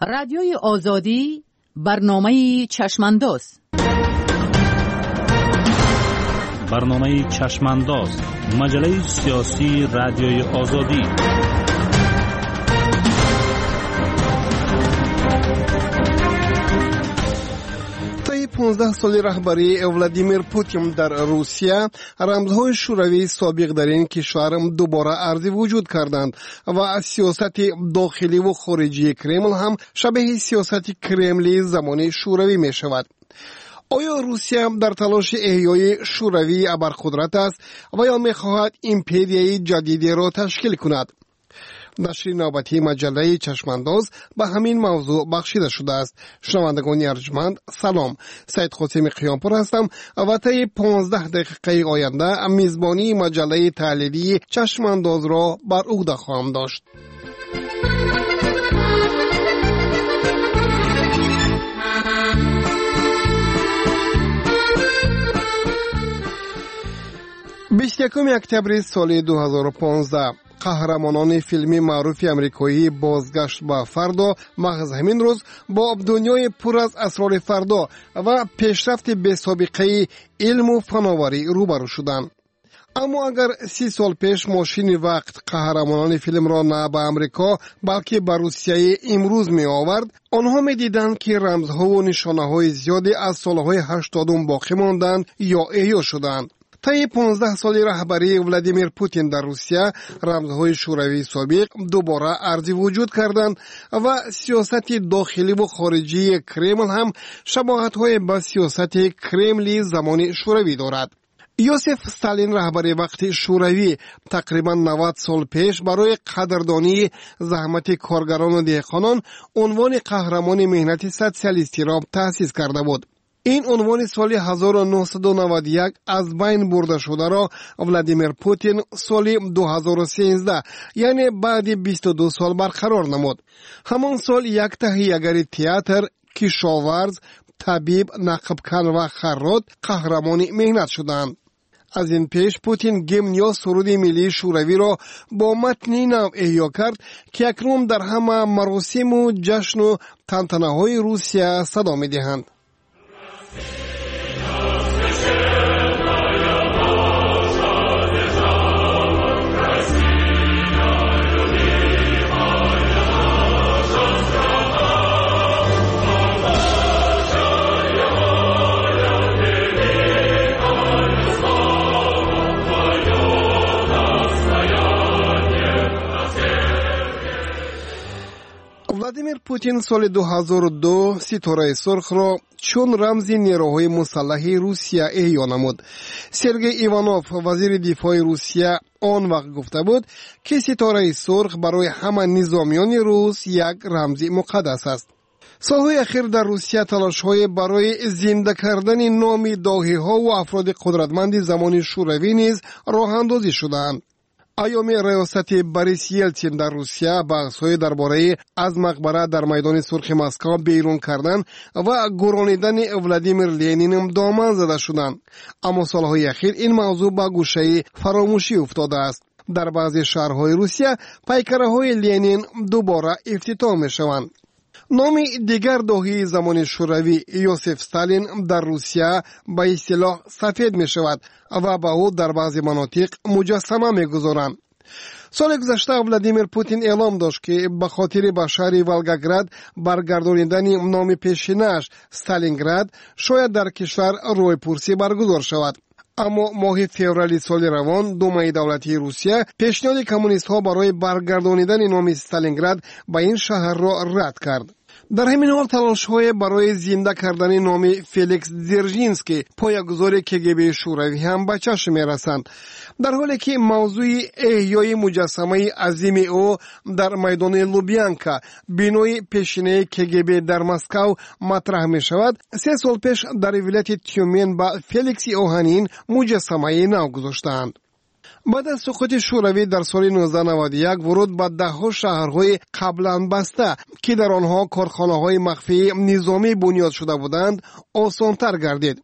رادیوی آزادی برنامه چشمانداز. برنامه چشمانداز، مجله سیاسی رادیوی آزادی. طی 15 سال رهبری ولادیمیر پوتین در روسیه، رمزهای شوروی سابق در این کشور دوباره ارزی وجود کردند و سیاست داخلی و خارجی کرمل هم شبیه سیاست کرملی زمان شوروی می شود. آیا روسیه در تلاش احیای شوروی ابرقدرت است و یا می خواهد ایمپریای جدیدی را تشکیل کند؟ نشر نوبتی مجله چشمانداز به همین موضوع بخشیده شده است. شنوندگان ارجمند، سلام. سید قاسم قیامپور هستم و طی 15 دقیقه آینده میزبانی مجله تحلیلی چشمانداز را بر عهده خواهم داشت. بیستیکم اکتبر سال 2015 قهرمانان فیلمی معروف امریکایی بازگشت به فردا محض همین روز با دنیای پر از اسرار فردا و پیشرفت بی‌سابقه علم و فناوری روبرو شدند. اما اگر 30 سال پیش ماشین وقت قهرمانان فیلم را نه به امریکا بلکه به روسیه امروز می آورد، آنها می دیدند که رمزها و نشانه های زیادی از سالهای 80 باقی ماندند یا احیا شدند. طی 15 سال رهبری ولادیمیر پوتین در روسیه، رمزهای شوروی سابق دوباره ارزی وجود کردند و سیاست داخلی و خارجی کرمل هم شباهت‌های به سیاست کرملی زمان شوروی دارد. یوسف استالین رهبر وقت شوروی تقریبا 90 سال پیش برای قدردانی زحمت کارگران و دهقانان عنوان قهرمان مهنت سوسیالیستی را تأسیس کرده بود. این عنوان سال 1991 از بین برده شده را ولادیمیر پوتین سال 2013 یعنی بعد 22 سال برقرار نمود. همان سال یک تهیه‌گر تئاتر، کشاورز، طبیب، نقبکن و خراط قهرمان مهنت شدند. از این پیش پوتین گیمن یا سرود ملی شوروی را با متنی نو احیا کرد که اکنون در همه مراسم و جشن و تنتنه‌های روسیه صدا می‌دهند. ولادیمیر پوتین سال 2002 ستاره سرخ را چون رمزی نیروهای مسلح روسیه احیا نمود. سرگئی ایوانوف وزیر دفاع روسیه آن وقت گفته بود که ستاره سرخ برای همه نظامیان روس یک رمز مقدس است. سالهای اخیر در روسیه تلاش‌های برای زنده کردن نام داهی‌ها و افراد قدرتمند زمان شوروی نیز راه‌اندازی شدند. ایام ریاست بوریس یلتسین در روسیه بحث‌های درباره از مقبره در میدان سرخ مسکو بیرون کردن و گرانیدن ولادیمیر لنین دامن زده شدند. اما سالهای اخیر این موضوع به گوشه فراموشی افتاده است. در بعضی شهرهای روسیه پیکره‌های لنین دوباره افتتاح می‌شوند. نام دیگر داهی زمان شوروی یوسف استالین در روسیه به اصطلاح سفید می شود و به او در بعضی مناطق مجسمه می گذارند. سال گذشته ولادیمیر پوتین اعلام داشت که به خاطر به شهر ولگاگراد برگردانیدن نام پیشینه‌اش استالینگراد شاید در کشور روی پرسی برگزار شود. اما ماه فوریه سال روان دومای دولتی روسیه پیشنهاد کمونیست ها برای برگردانیدن نام استالینگراد به این شهر را رد کرد. در همین حال تلاش‌های برای زنده کردن نام فلیکس дзержинسکی پایه‌گذار کگب شوروی هم به چشم می‌رسند، در حالی که موضوع احیای مجسمه عظیم او در میدان لوبیانکا بینای پیشینه کگب در مسکو مطرح می‌شود. 3 سال پیش در ولایت تیومن با فلیکس اوهانین مجسمه نو گذاشتند. بعد از سقوط شوروی در سال 1991 ورود به ده‌ها شهرهای قبلا بسته که در آنها کارخانه‌های مخفی نظامی بنیاد شده بودند آسان‌تر گردید.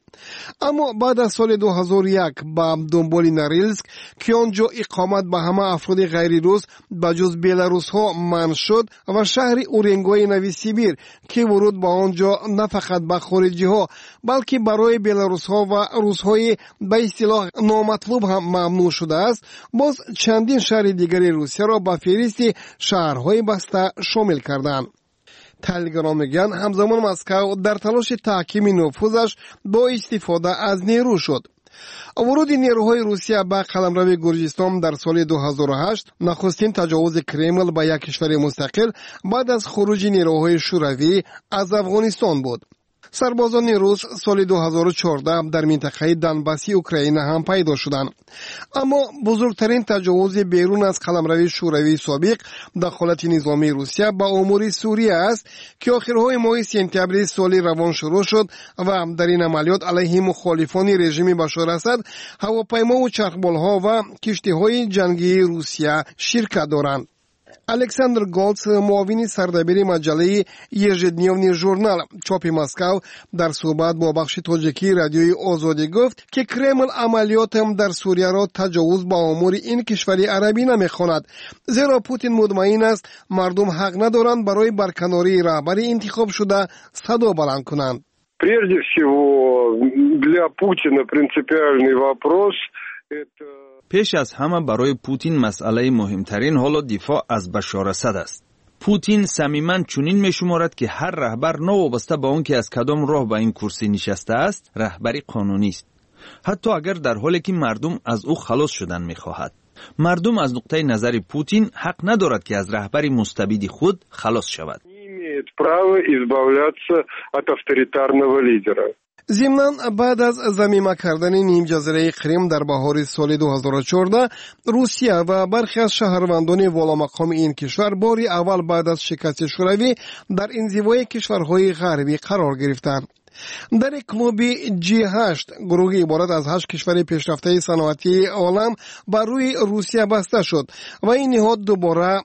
اما بعد از سال 2001 با دنبال نوریلسک که آنجا اقامت به همه افراد غیر روس بجز بیلاروس ها منع شد و شهر اورنگوی نویسیبیر که ورود به آنجا نه فقط به خارجی ها بلکه برای بیلاروس ها و روس های به اصطلاح نامطلوب هم ممنوع شده است، باز چندین شهر دیگری روسیه را به فهرست شهرهای بسته شامل کردند. تحلیلگران میگن همزمان مسکو در تلاش تحکیم نفوذش با استفاده از نیرو شد. ورود نیروهای روسیه به قلمرو گرجستان در سال 2008 نخستین تجاوز کرمل به یک کشور مستقل بعد از خروج نیروهای شوروی از افغانستان بود. سربازان روس سال 2014 در منطقه دنباسی اوکراین هم پیدا شدند. اما بزرگترین تجاوز بیرون از قلمرو شوروی سابق دخالت نظامی روسیه به امور سوریه است که آخرهای ماه سپتامبر سال روان شروع شد و در این عملیات علیه مخالفان رژیم بشار اسد هواپیما و چرخبالها و کشتی‌های جنگی روسیه شرکت دارند. الکساندر گولتس، معاون سردبیر مجله یژدنیوفنی ژورنال چاپ مسکو، در صحبت با بخش تاجیکی رادیوی آزادی گفت که کرمل عملیات در سوریه را تجاوز به امور این کشور عربی نمی‌خواند، زیرا پوتین مطمئن است مردم حق ندارند برای برکناری رهبر انتخاب شده صدا بلند کنند. Прежде всего, для Путина принципиальный вопрос это پیش از همه برای پوتین مسئله مهمترین حالا دفاع از بشار اسد است. پوتین صمیماً چنین می‌شمارد که هر رهبر نوابسته به آن که از کدام راه به این کرسی نشسته است، رهبری قانونی است. حتی اگر در حالی که مردم از او خلاص شدن می‌خواهد. مردم از نقطه نظر پوتین حق ندارد که از رهبری مستبد خود خلاص شود. ضمناً بعد از ضمیمه کردن نیم جزیره کریم در بهار سال 2014 روسیه و برخی از شهروندان والامقام این کشور باری اول بعد از شکست شوروی در انزوای کشورهای غربی قرار گرفتند. در کلوب G8 گروهی عبارت از 8 کشور پیشرفته صنعتی عالم بر روی روسیه بسته شد و این نهاد دوباره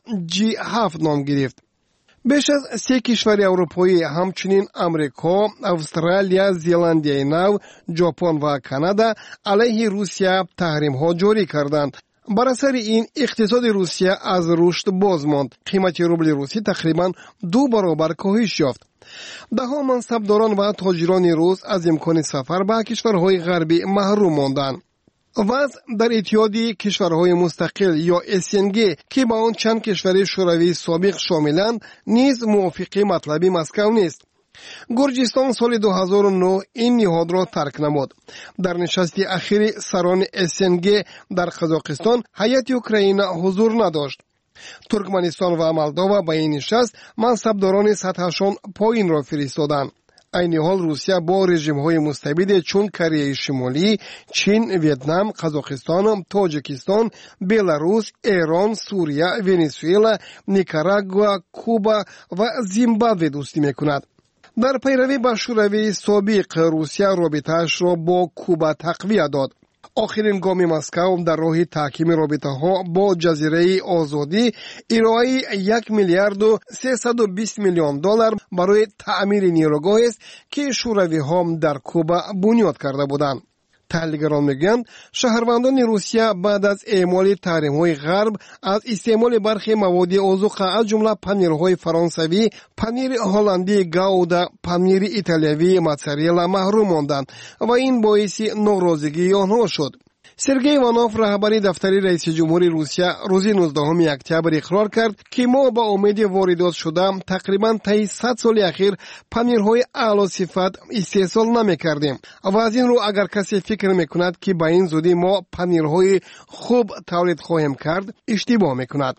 G7 نام گرفت. بیش از 3 کشور اروپایی همچنین امریکا، استرالیا، زلاندیای نو، ژاپن و کانادا علیه روسیه تحریم ها جاری کردند. بر اثر این اقتصاد روسیه از رشد باز ماند. قیمت روبل روسی تقریبا 2 برابر کاهش یافت. دهها منصبداران و تاجران روس از امکان سفر به کشورهای غربی محروم ماندند. وضع در اتحادیه کشورهای مستقل یا SNG که با آن چند کشور شوروی سابق شاملند نیز موافق مطلب مسکو نیست. گرجستان سال 2009 این نهاد را ترک نمود. در نشست اخیر سران SNG در قزاقستان هیئت اوکراین حضور نداشت. ترکمنستان و مولداوا با این نشست منصبداران سطحشان پایین را فرستادند. این حال روسیه با رژیم‌های مستبد چون کره شمالی، چین، ویتنام، قزاقستان، تاجیکستان، بلاروس، ایران، سوریه، ونزوئلا، نیکاراگوا، کوبا و زیمبابوه دوستی می‌کند. در پیروی به شوروی سابق روسیه رابطه‌اش را با کوبا تقویت داد. آخرین گام مسکو در راه تحکیم رابطه ها با جزیره آزادی ارائه 1 میلیارد و 320 میلیون دلار برای تعمیر نیروگاهی است که شوروی ها در کوبا بنیاد کرده بودند. تحلیلگران میگویند شهروندان روسیه بعد از اعمال تحریم‌های غرب از استعمال برخی مواد آذوقه از جمله پنیرهای فرانسوی، پنیر هلندی گاودا، پنیر ایتالیایی موتزارلا محروم ماندند و این باعث ناراضگی آنها شد. سرگئی ایوانوف رهبر دفتر رئیس جمهور روسیه روز 19 اکتبر اقرار کرد که ما با امید واردات شده تقریبا طی 100 سال اخیر پنیرهای اعلی صفت استحصال نمی‌کردیم و از این رو اگر کسی فکر می‌کند که با این زودی ما پنیرهای خوب تولید خواهیم کرد اشتباه می‌کند.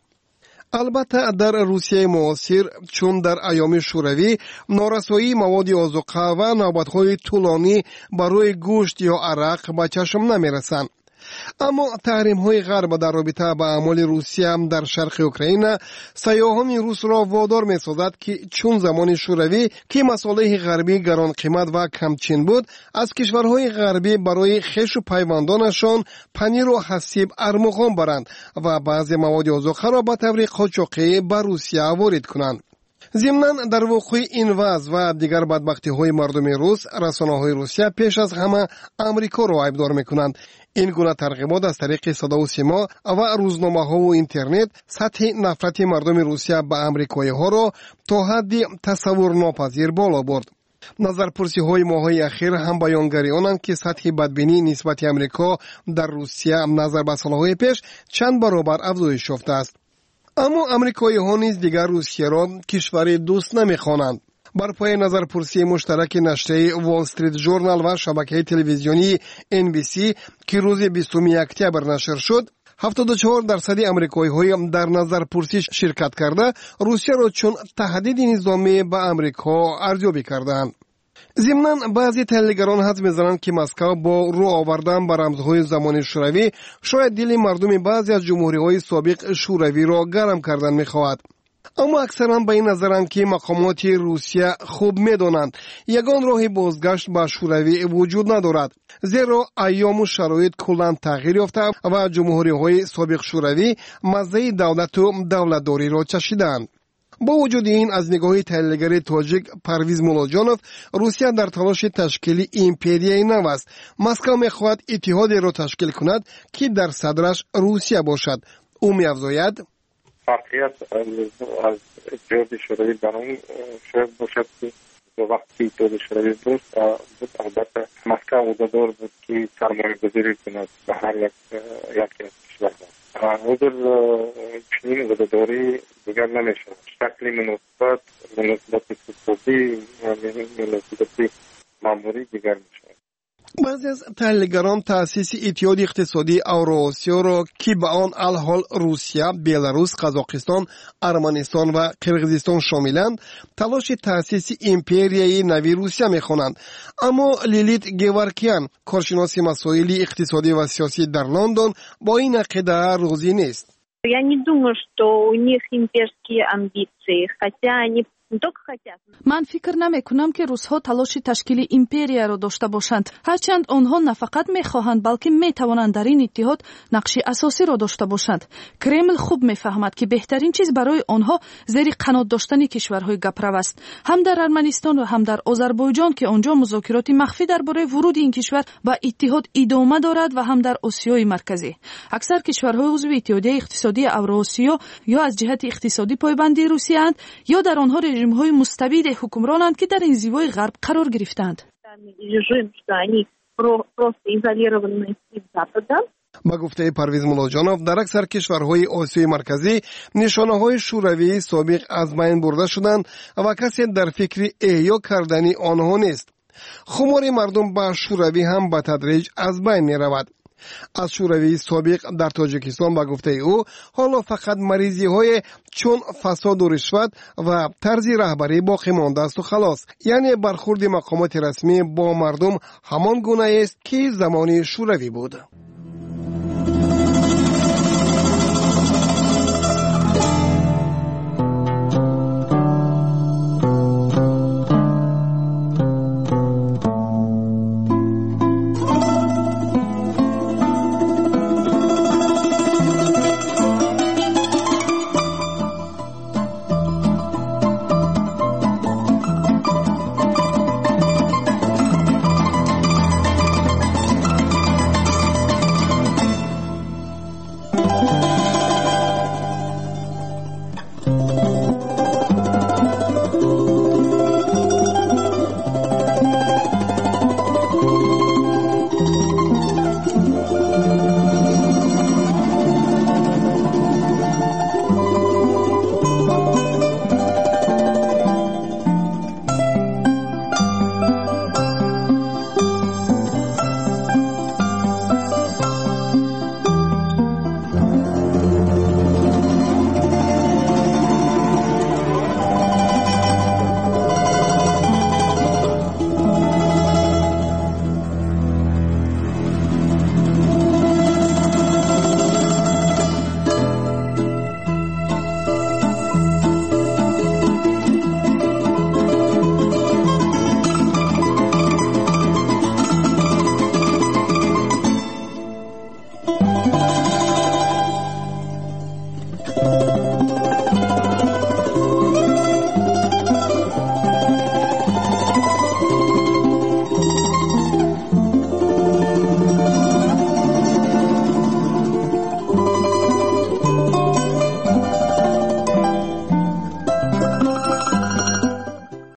البته در روسیه معاصر چون در ایام شوروی نارسایی مواد آذوقه و نوبت‌های طولانی برای گوشت یا عرق به چشم نمی‌رسند. اما تحریم‌های غرب در رابطه با اعمال روسیه در شرق اوکراین سیاحان روس را وادار می‌سازد که چون زمان شوروی که مصالح غربی گران قیمت و کمچین بود از کشورهای غربی برای خویش و پیوندانشان پنیر و حسیب ارمغان برند و بعضی مواد آذوقه را به طور قاچاقی به روسیه وارد کنند. ضمناً در وقوع این وضع و دیگر بدبختی‌های مردم روس، رسانه‌های روسیه پیش از همه امریکا را عیبدار می‌کنند. این گونه ترغیبات از طریق صدا و سیما و روزنامه‌ها و اینترنت سطح نفرت مردم روسیه به امریکایی‌ها را تا حدی تصور ناپذیر بالا برد. نظرپرسی‌های ماه‌های اخیر هم بیانگری آنند که سطح بدبینی نسبت امریکا در روسیه نظر به سال‌های پیش چند برابر افزایش یافته است. اما امریکایی‌ها نیز دیگر روسیه را کشور دوست نمی‌خوانند. بر پای نظرپرسی مشترک نشریه وال استریت ژورنال و شبکه تلویزیونی NBC که روز 20 اکتبر نشر شد، 74% امریکایی‌ها در نظرپرسی شرکت کرده روسیه را چون تهدید نظامی به امریکا ارزیابی کردند. ضمناً بعضی تحلیلگران حدس می‌زنند که مسکو با رو آوردن به رمزهای زمان شوروی شاید دل مردم بعضی از جمهوری‌های سابق شوروی را گرم کردن می‌خواهد. اما اکثرا به این نظرند که مقامات روسیه خوب می‌دانند یگان راه بازگشت به شوروی وجود ندارد، زیرا ایام و شرایط کلاً تغییر یافته و جمهوری‌های سابق شوروی مزه دولت و دولتداری را چشیدند. با وجود این، از نگاه تحلیلگر تاجیک پرویز مولاجانوف، روسیه در تلاش تشکیل امپریای نو است. مسکو می‌خواهد اتحادی را تشکیل کند که در صدرش روسیه باشد. او می‌افزاید فرقیت از اتحاد شوروی در اون شاید باشد که وقتی اتحاد شوروی بود البته مسکو عهده‌دار بود که سرمایه‌گذاری کند به هر یکی از کشورها. حضور چنین عهده‌داری دیگر نمیشه. شکل مناسبت اقتصادی و مناسبت ماموری دیگر میشه. بعضی از تحلیلگران تأسیس اتحاد اقتصادی اوراسیا را که به آن الحال روسیه، بلاروس، قزاقستان، ارمنستان و قرقیزستان شاملند، تلاش تأسیس امپریای نوی روسیه می‌خوانند. اما لیلیت گورکیان، کارشناس مسائل اقتصادی و سیاسی در لندن، با این عقیده راضی نیست. Я не думаю, что у них имперские амбиции, хотя они من فکر نمی کنم که روس‌ها تلاش تشکیل امپریا را داشته باشند. هرچند آنها نه فقط می‌خواهند بلکه می‌توانند در این اتحاد نقش اساسی را داشته باشند. کرمل خوب می‌فهمد که بهترین چیز برای آنها زیر قنات داشتن کشورهای گپرو است. هم در ارمنستان و هم در آذربایجان که آنجا مذاکرات مخفی درباره ورود این کشور به اتحاد ادامه دارد و هم در آسیای مرکزی. اکثر کشورهای عضو اتحادیه اقتصادی اوراسیا یا از جهت اقتصادی پایبند روسیه اند یا در آنها رژیم‌های مستبد حکمرانند که در انزوای غرب قرار گرفتند. با گفته پرویز مولاجانوف، در اکثر کشورهای آسیای مرکزی نشانه‌های شوروی سابق از بین برده شدند و کسی در فکر احیا کردن آنها نیست. خمار مردم به شوروی هم به تدریج از بین می‌رود. از شوروی سابق در تاجیکستان با گفته او حالا فقط مریضی های چون فساد و رشوت و طرز رهبری باقی مانده است و خلاص. یعنی برخورد مقامات رسمی با مردم همان گونه است که زمان شوروی بود.